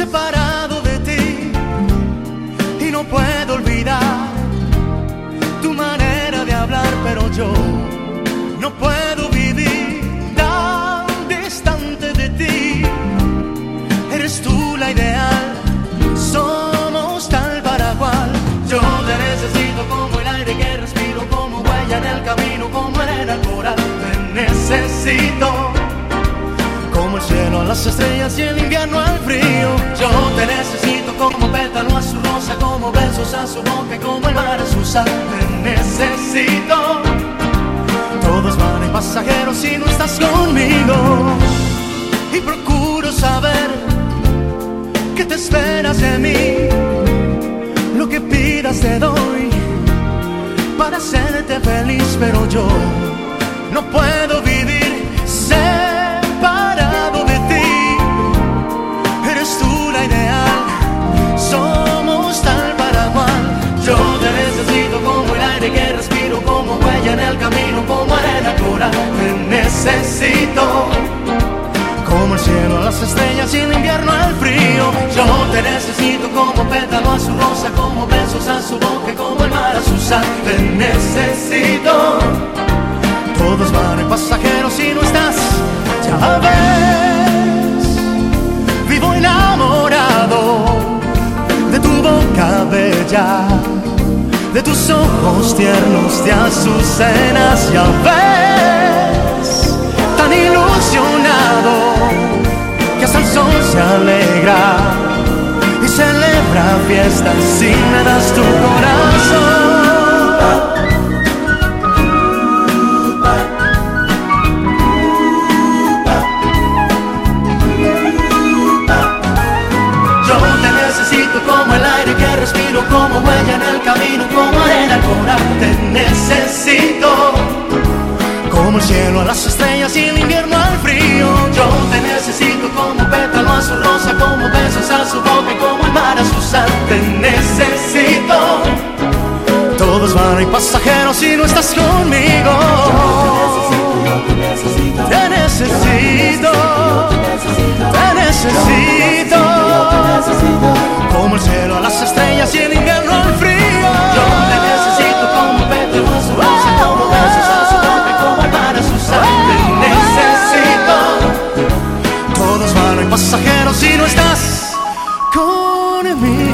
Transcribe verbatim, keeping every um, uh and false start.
separado de ti y no puedo olvidar tu manera de hablar, pero yo no puedo vivir tan distante de ti. Eres tú la ideal, somos tal para cual. Yo te necesito como el aire que respiro, como huella en el camino, como arena al coral. Te necesito como el cielo a las estrellas y el invierno al frío. Yo te necesito como pétalo a su rosa, como besos a su boca y como el mar a su sal. Te necesito. Todos van en pasajeros si no estás conmigo. Y procuro saber qué te esperas de mí. Lo que pidas te doy para hacerte feliz, pero yo no puedo vivir separado de ti. Eres tú la ideal, somos tal para cual. Yo te necesito como el aire que respiro, como huella en el camino, como arena coral. Te necesito como el cielo a las estrellas y el invierno al frío. Yo te necesito como pétalo a su rosa, como besos a su boca, como el mar a su sal. Te necesito. Todos van en pasajeros si no estás. Ya ves, vivo enamorado de tu boca bella, de tus ojos tiernos de azucenas. Ya ves, tan ilusionado que hasta el sol se alegra y celebra fiestas si me das tu corazón. Yo te necesito como el aire que respiro, como huella en el camino, como arena al coral. Te necesito como el cielo a las estrellas y el invierno al frío. Yo te necesito como pétalo a su rosa, como besos a su boca y como el mar a su sal. Te necesito. Todos van y pasajeros si no estás conmigo. Te necesito, te necesito, como el cielo a las estrellas y el invierno al frío. Yo te necesito como pétalo a su rosa, como besos a su boca y como el mar a su sal. Te necesito. Todos van y pasajeros si no estás conmigo.